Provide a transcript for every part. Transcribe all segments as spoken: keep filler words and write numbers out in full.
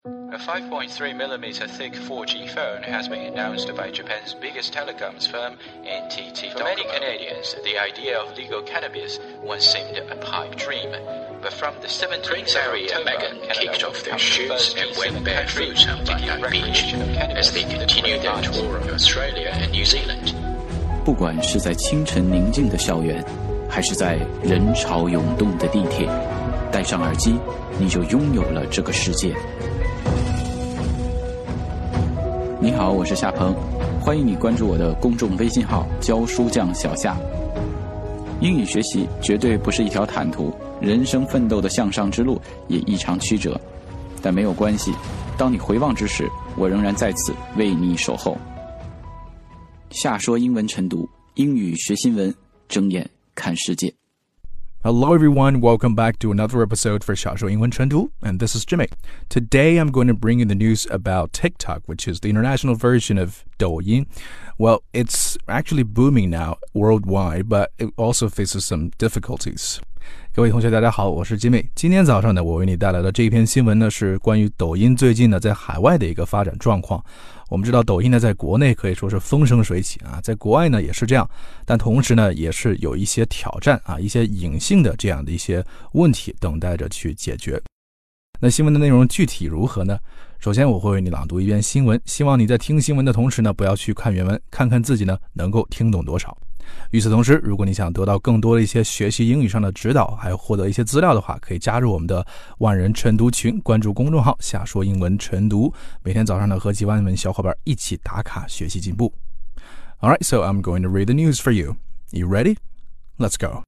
A five point three millimeter thick four G phone has been announced by Japan's biggest telecoms firm, N T T. For many Canadians, the idea of legal cannabis once seemed a pipe dream. But from the seventeenth of Harry and October, Meghan Canada kicked off their will shoes become and the went first barefoot country on to give Bondi Beach recreational cannabis as they continue their tour of Australia and New Zealand. 不管是在清晨宁静的校园，还是在人潮涌动的地铁，戴上耳机，你就拥有了这个世界。你好，我是夏鹏，欢迎你关注我的公众微信号教书匠小夏。英语学习绝对不是一条坦途，人生奋斗的向上之路也异常曲折，但没有关系，当你回望之时，我仍然在此为你守候。夏说英文晨读，英语学新闻，睁眼看世界。 Hello everyone, welcome back to another episode for 夏说英文晨读, and this is Jimmy. Today I'm going to bring you the news about TikTok, which is the international version of Douyin. Well, it's actually booming now worldwide, but it also faces some difficulties. 各位同学大家好，我是金妹。今天早上呢，我为你带来的这一篇新闻呢，是关于抖音最近呢在海外的一个发展状况。我们知道抖音呢在国内可以说是风生水起啊，在国外呢也是这样，但同时呢也是有一些挑战啊，一些隐性的这样的一些问题等待着去解决。那新闻的内容具体如何呢？首先我会为你朗读一遍新闻，希望你在听新闻的同时呢，不要去看原文，看看自己呢能够听懂多少。与此同时，如果你想得到更多的一些学习英语上的指导，还有获得一些资料的话，可以加入我们的万人晨读群，关注公众号夏说英文晨读，每天早上呢和几万名小伙伴一起打卡学习进步。 Alright, so I'm going to read the news for you. You ready? Let's go.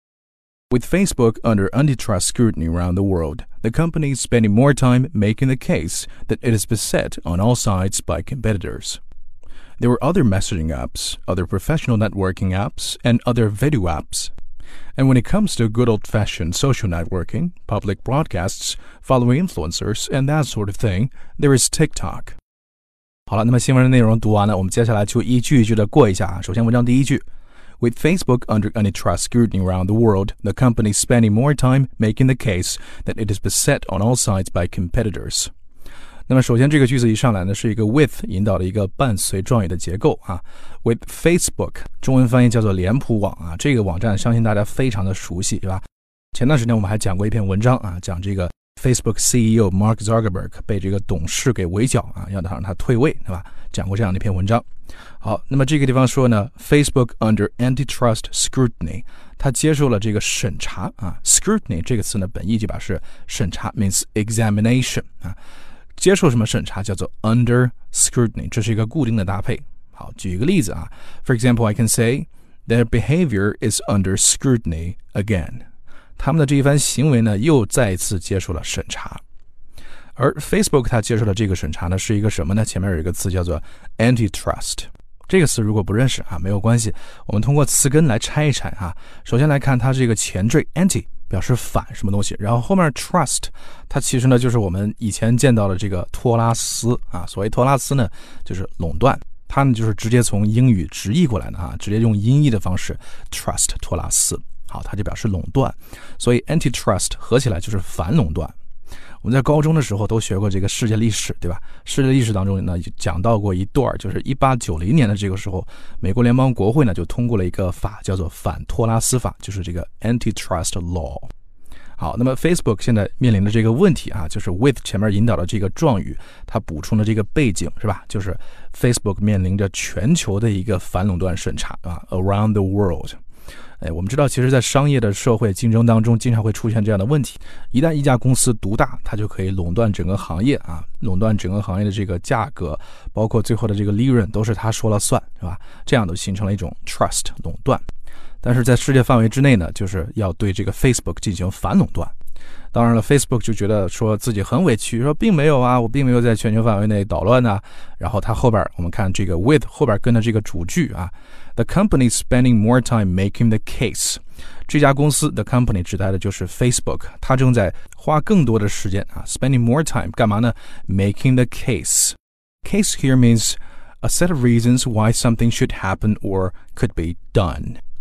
With Facebook under antitrust scrutiny around the world, the company is spending more time making the case that it is beset on all sides by competitors.There were other messaging apps, other professional networking apps, and other video apps. And when it comes to good old-fashioned social networking, public broadcasts, following influencers, and that sort of thing, there is TikTok. 好了，那么新闻的内容读完了，我们接下来就一句一句的过一下啊。首先文章第一句 With Facebook under antitrust scrutiny around the world, the company is spending more time making the case that it is beset on all sides by competitors.那么首先这个句子一上来呢是一个 with 引导的一个伴随状语的结构啊 with Facebook 中文翻译叫做脸谱网啊，这个网站相信大家非常的熟悉对吧？前段时间我们还讲过一篇文章啊，讲这个 Facebook C E O Mark Zuckerberg 被这个董事给围剿啊，要让他退位对吧？讲过这样的一篇文章。好，那么这个地方说呢 Facebook under antitrust scrutiny 它接受了这个审查啊 scrutiny 这个词呢本意就表示审查 means examination 啊，接受什么审查叫做 under scrutiny， 这是一个固定的搭配。好，举一个例子啊 For example, I can say their behavior is under scrutiny again. 他们的这一番行为呢又再一次接受了审查。而 Facebook 它接受的这个审查呢是一个什么呢？前面有一个词叫做 antitrust。这个词如果不认识啊没有关系，我们通过词根来拆一拆啊。首先来看它这个前缀 anti表示反什么东西，然后后面 trust 它其实呢就是我们以前见到的这个托拉斯啊，所谓托拉斯呢就是垄断，它呢就是直接从英语直译过来的啊，直接用音译的方式 trust 托拉斯，好，它就表示垄断，所以 antitrust 合起来就是反垄断。我们在高中的时候都学过这个世界历史对吧？世界历史当中呢讲到过一段，就是一八九零年的这个时候，美国联邦国会呢就通过了一个法叫做反托拉斯法，就是这个 antitrust law。 好，那么 Facebook 现在面临的这个问题啊，就是 with 前面引导的这个状语，它补充的这个背景是吧？就是 Facebook 面临着全球的一个反垄断审查啊 around the world。哎，我们知道其实在商业的社会竞争当中经常会出现这样的问题，一旦一家公司独大，它就可以垄断整个行业啊，垄断整个行业的这个价格，包括最后的这个利润都是它说了算是吧？这样都形成了一种 trust 垄断。但是在世界范围之内呢，就是要对这个 Facebook 进行反垄断。当然了 Facebook 就觉得说自己很委屈，说并没有啊，我并没有在全球范围内捣乱啊。然后他后边我们看这个 with 后边跟的这个主句啊 The company is spending more time making the case。 这家公司 the company 指代的就是 Facebook， 它正在花更多的时间啊 spending more time 干嘛呢？ Making the case。 Case here means a set of reasons why something should happen or could be done。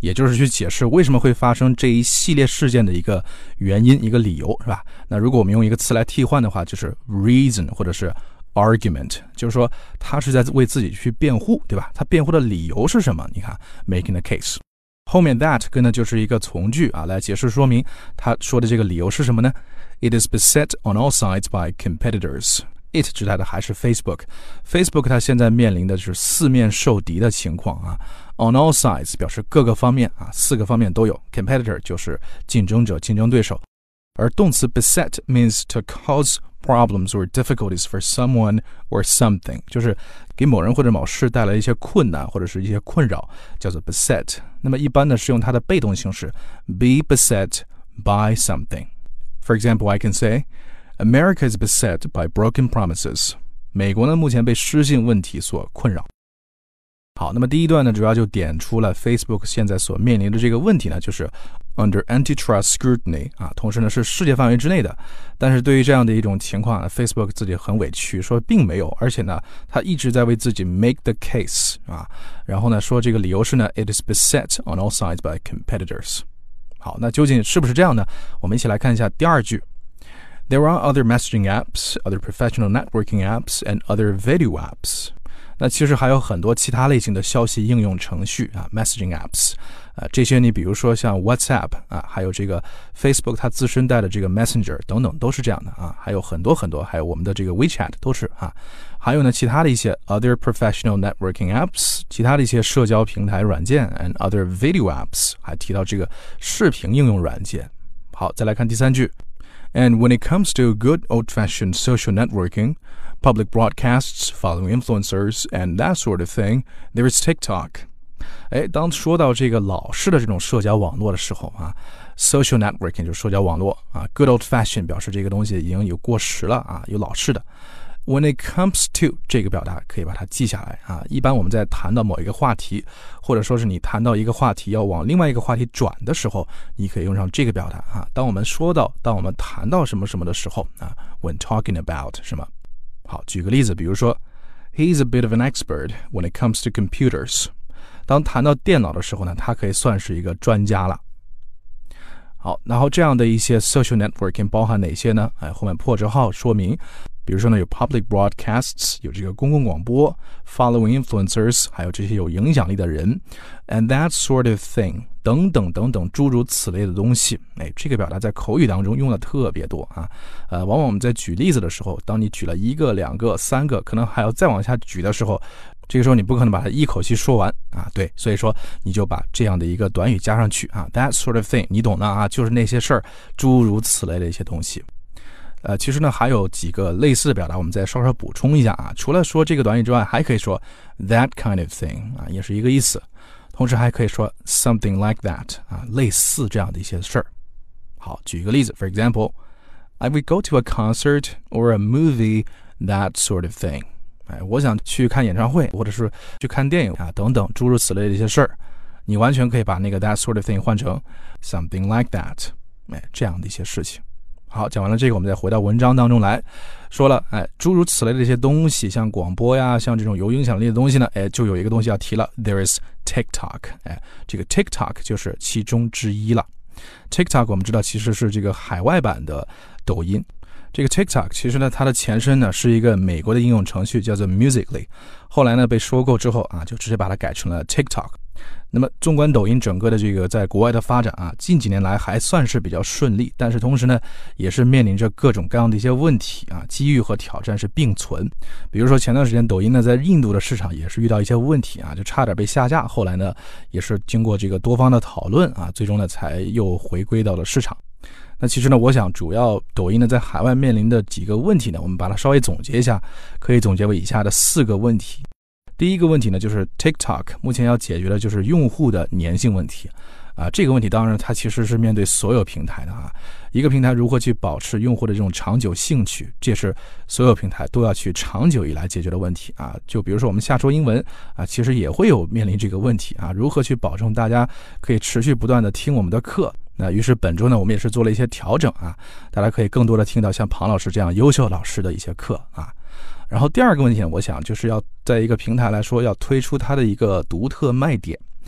也就是去解释为什么会发生这一系列事件的一个原因，一个理由，是吧？那如果我们用一个词来替换的话，就是 reason 或者是 argument， 就是说他是在为自己去辩护，对吧？他辩护的理由是什么？你看 making a case， 后面 that 跟的就是一个从句啊，来解释说明他说的这个理由是什么呢？ It is beset on all sides by competitors。It 指代的还是 Facebook， Facebook 它现在面临的是四面受敌的情况啊。On all sides 表示各个方面啊，四个方面都有。Competitor 就是竞争者、竞争对手。而动词 beset means to cause problems or difficulties for someone or something， 就是给某人或者某事带来一些困难或者是一些困扰，叫做 beset。那么一般呢是用它的被动形式 be beset by something。 For example, I can say,America is beset by broken promises. 美国呢目前被失信问题所困扰。好，那么第一段呢主要就点出了 Facebook 现在所面临的这个问题呢，就是 under antitrust scrutiny 啊，同时呢是世界范围之内的。但是对于这样的一种情况呢 Facebook 自己很委屈，说并没有，而且呢他一直在为自己 make the case 啊，然后呢说这个理由是呢 it is beset on all sides by competitors。 好，那究竟是不是这样呢？我们一起来看一下第二句。There are other messaging apps, other professional networking apps, and other video apps. 那其实还有很多其他类型的消息应用程序啊 ，messaging apps， 啊，这些你比如说像 WhatsApp 啊，还有这个 Facebook 它自身带的这个 Messenger 等等都是这样的啊，还有很多很多，还有我们的这个 WeChat 都是啊，还有呢其他的一些 other professional networking apps， 其他的一些社交平台软件 and other video apps， 还提到这个视频应用软件。好，再来看第三句。And when it comes to good old-fashioned social networking, public broadcasts, following influencers, and that sort of thing, there is TikTok. 哎，当说到这个老式的这种社交网络的时候啊 ，social networking 就是社交网络啊 ，good old-fashioned 表示这个东西已经有过时了啊，有老式的。When it comes to 这个表达可以把它记下来啊。一般我们在谈到某一个话题，或者说是你谈到一个话题要往另外一个话题转的时候，你可以用上这个表达啊。当我们说到，当我们谈到什么什么的时候啊 ，when talking about 什么。好，举个例子，比如说 ，He's a bit of an expert when it comes to computers。当谈到电脑的时候呢，他可以算是一个专家了。好，然后这样的一些 social networking 包含哪些呢？哎，后面破折号说明。比如说呢，有 public broadcasts， 有这个公共广播 ，following influencers， 还有这些有影响力的人 ，and that sort of thing， 等等等等诸如此类的东西。哎，这个表达在口语当中用的特别多啊。呃，往往我们在举例子的时候，当你举了一个、两个、三个，可能还要再往下举的时候，这个时候你不可能把它一口气说完啊。对，所以说你就把这样的一个短语加上去啊 ，that sort of thing， 你懂的啊，就是那些事儿，诸如此类的一些东西。呃，其实呢还有几个类似的表达，我们再稍稍补充一下啊。除了说这个短语之外，还可以说 that kind of thing 啊，也是一个意思。同时还可以说 something like that 啊，类似这样的一些事儿。好，举一个例子 ，for example, I would go to a concert or a movie, that sort of thing。哎，我想去看演唱会，或者是去看电影啊，等等诸如此类的一些事儿。你完全可以把那个 that sort of thing 换成 something like that， 哎，这样的一些事情。好，讲完了这个，我们再回到文章当中来，说了，哎，诸如此类的这些东西，像广播呀，像这种有影响力的东西呢，哎，就有一个东西要提了 ，there is TikTok， 哎，这个 TikTok 就是其中之一了。TikTok 我们知道其实是这个海外版的抖音。这个 TikTok 其实呢，它的前身呢是一个美国的应用程序，叫做 Musical.ly， 后来呢被收购之后啊，就直接把它改成了 TikTok。那么纵观抖音整个的这个在国外的发展啊，近几年来还算是比较顺利，但是同时呢也是面临着各种各样的一些问题啊，机遇和挑战是并存。比如说前段时间抖音呢在印度的市场也是遇到一些问题啊，就差点被下架，后来呢也是经过这个多方的讨论啊，最终呢才又回归到了市场。那其实呢，我想主要抖音呢在海外面临的几个问题呢，我们把它稍微总结一下，可以总结为以下的四个问题。第一个问题呢，就是 TikTok 目前要解决的就是用户的粘性问题啊。这个问题当然它其实是面对所有平台的啊。一个平台如何去保持用户的这种长久兴趣，这是所有平台都要去长久以来解决的问题啊。就比如说我们下说英文啊，其实也会有面临这个问题啊，如何去保证大家可以持续不断的听我们的课。那于是本周呢，我们也是做了一些调整啊，大家可以更多的听到像庞老师这样优秀老师的一些课啊。然后第二个问题呢，我想就是要在一个平台来说，要推出它的一个独特卖点。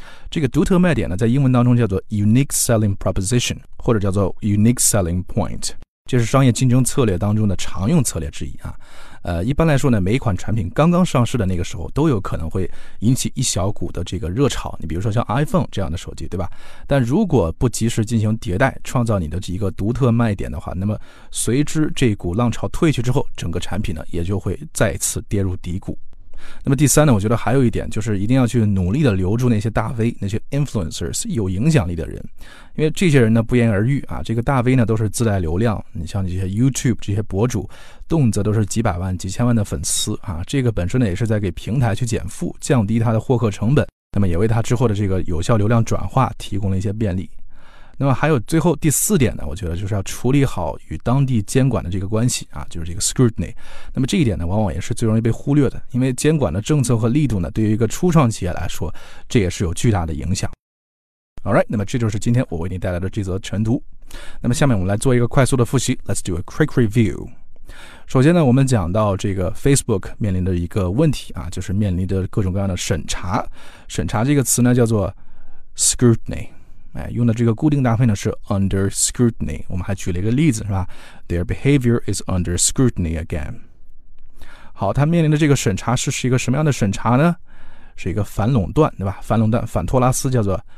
这个独特卖点呢，在英文当中叫做 unique selling proposition， 或者叫做 unique selling point， 这是商业竞争策略当中的常用策略之一啊。呃，一般来说呢，每一款产品刚刚上市的那个时候，都有可能会引起一小股的这个热潮。你比如说像 iPhone 这样的手机，对吧？但如果不及时进行迭代，创造你的一个独特卖点的话，那么随之这股浪潮退去之后，整个产品呢也就会再次跌入低谷。那么第三呢，我觉得还有一点就是一定要去努力的留住那些大 V， 那些 influencers 有影响力的人，因为这些人呢不言而喻啊，这个大 V 呢都是自带流量，你像这些 YouTube 这些博主，动辄都是几百万几千万的粉丝啊，这个本身呢也是在给平台去减负，降低它的获客成本，那么也为它之后的这个有效流量转化提供了一些便利。那么还有最后第四点呢，我觉得就是要处理好与当地监管的这个关系啊，就是这个 scrutiny。那么这一点呢，往往也是最容易被忽略的，因为监管的政策和力度呢，对于一个初创企业来说，这也是有巨大的影响。Alright， 那么这就是今天我为你带来的这则晨读。那么下面我们来做一个快速的复习 ，Let's do a quick review。首先呢，我们讲到这个 Facebook 面临的一个问题啊，就是面临的各种各样的审查。审查这个词呢，叫做 scrutiny。哎，用的这个固定搭配呢是 under scrutiny， 我们还举了一个例子是吧 ？Their behavior is under scrutiny again。好，它面临的这个审查是是一个什么样的审查呢？是一个反垄断，对吧？反垄断、反托拉斯叫做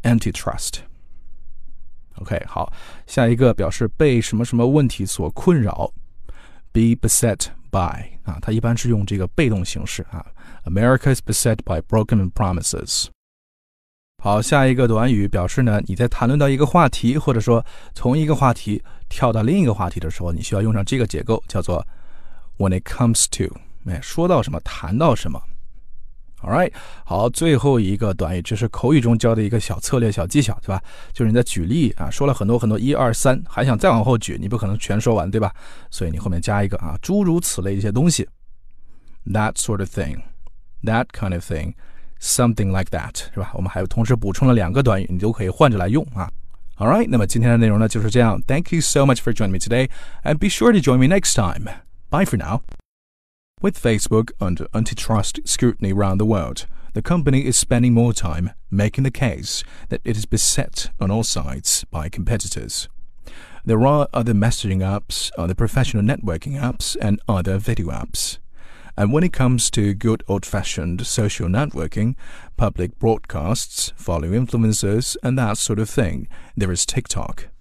antitrust。OK， 好，下一个表示被什么什么问题所困扰 ，be beset by 啊，它一般是用这个被动形式啊。America is beset by broken promises。好，下一个短语表示呢，你在谈论到一个话题，或者说从一个话题跳到另一个话题的时候，你需要用上这个结构，叫做 when it comes to， 哎，说到什么，谈到什么。Alright， 好，最后一个短语，这是口语中教的一个小策略、小技巧，对吧？就是你在举例啊，说了很多很多一二三，还想再往后举，你不可能全说完，对吧？所以你后面加一个啊，诸如此类一些东西 ，that sort of thing， that kind of thing。Something like that 是吧？我们还有同时补充了两个短语，你都可以换着来用啊。Alright， 那么今天的内容呢就是这样。Thank you so much for joining me today, and be sure to join me next time. Bye for now. With Facebook under antitrust scrutiny around the world, the company is spending more time making the case that it is beset on all sides by competitors. There are other messaging apps, other professional networking apps, and other video apps.And when it comes to good old-fashioned social networking, public broadcasts, following influencers, and that sort of thing, there is TikTok.